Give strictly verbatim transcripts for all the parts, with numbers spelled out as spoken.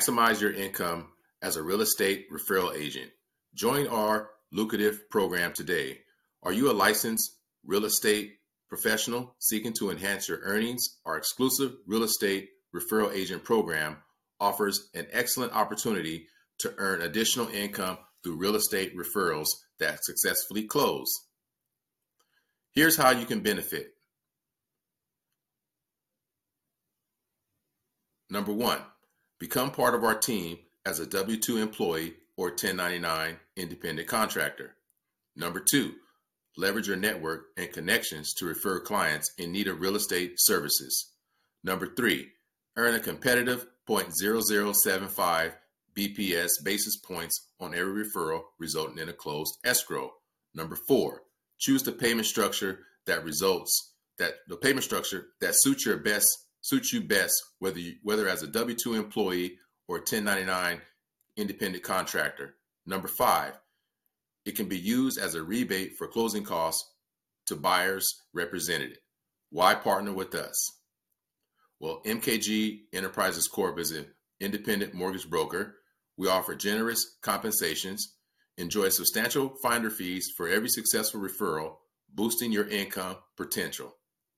Maximize your income as a real estate referral agent. Join our lucrative program today. Are you a licensed real estate professional seeking to enhance your earnings? Our exclusive real estate referral agent program offers an excellent opportunity to earn additional income through real estate referrals that successfully close. Here's how you can benefit. Number one, become part of our team as a W two employee or ten ninety-nine independent contractor. Number two, leverage your network and connections to refer clients in need of real estate services. Number three, earn a competitive zero point zero zero seven five B P S basis points on every referral, resulting in a closed escrow. Number four, choose the payment structure that results that the payment structure that suits your best suits you best, whether you, whether as a W two employee or a ten ninety-nine independent contractor. Number five, it can be used as a rebate for closing costs to buyers represented. Why partner with us? Well, M K G Enterprises Corp is an independent mortgage broker. We offer generous compensations, enjoy substantial finder fees for every successful referral, boosting your income potential.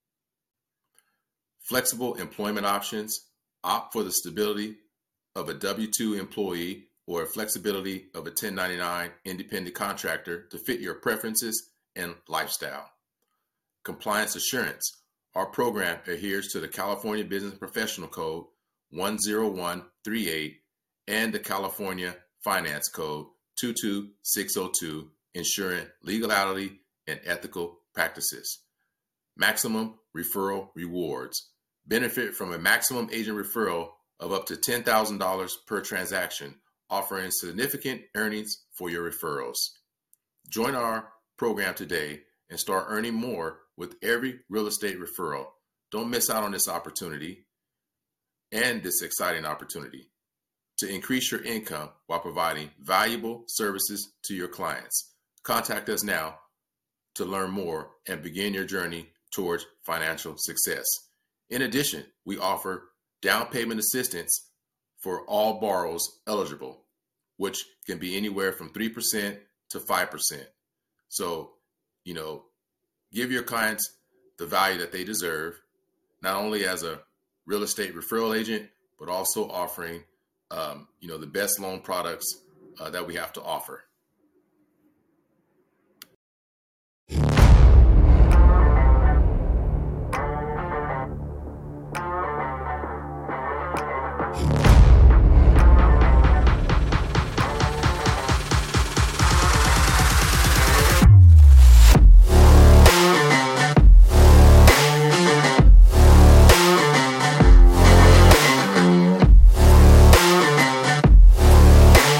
Flexible employment options, opt for the stability of a W two employee or flexibility of a ten ninety-nine independent contractor to fit your preferences and lifestyle. Compliance assurance. Our program adheres to the California Business Professional Code one zero one three eight and the California Finance Code two two six zero two, ensuring legality and ethical practices. Maximum referral rewards. Benefit from a maximum agent referral of up to ten thousand dollars per transaction, offering significant earnings for your referrals. Join our program today and start earning more with every real estate referral. Don't miss out on this opportunity and this exciting opportunity to increase your income while providing valuable services to your clients. Contact us now to learn more and begin your journey towards financial success. In addition, we offer down payment assistance for all borrowers eligible, which can be anywhere from three percent to five percent. So, you know, give your clients the value that they deserve, not only as a real estate referral agent, but also offering, um, you know, the best loan products uh, that we have to offer.